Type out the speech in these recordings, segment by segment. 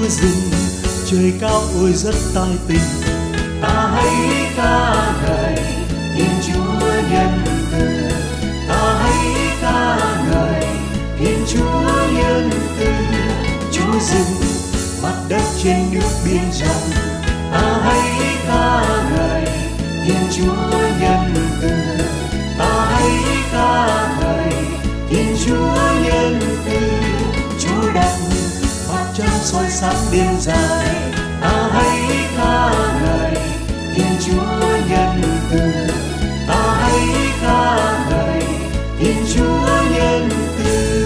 rừng trời cao ôi rất tài tình. Ta hãy ca ngợi Thiên Chúa nhân từ, ta hãy ca ngợi Thiên Chúa nhân từ. Chúa rừng mặt đất trên nước biển rộng, ta hãy ca ngợi Thiên Chúa nhân từ, ta hãy ca ngợi Thiên Chúa nhân từ. Chúa đặt mặt trăng soi sáng đêm dài, ta hãy ca ngợi Thiên Chúa nhân từ, ta hãy ca ngợi Thiên Chúa nhân từ.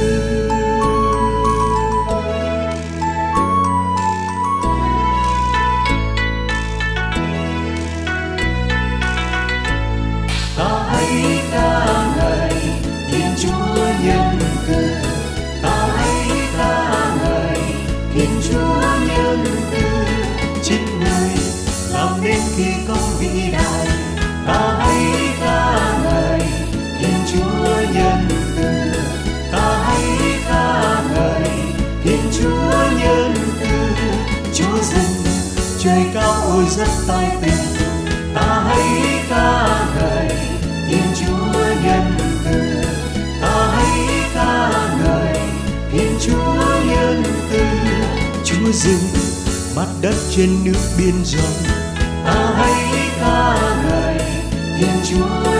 Ta hãy ca ngợi Thiên Chúa nhân từ, ta hãy ca ngợi Thiên Chúa nhân từ. Chính người làm nên kỳ công vĩ đại, ta hãy ca ngợi Thiên Chúa nhân từ, ta hãy ca ngợi Thiên Chúa nhân từ. Chúa rừng trời cao ôi rất tài tình, ta hãy ca ngợi Thiên Chúa nhân từ, ta hãy ca ngợi Thiên Chúa nhân từ. Chúa rừng mặt đất trên nước biển rộng, ta hãy ca ngợi Thiên Chúa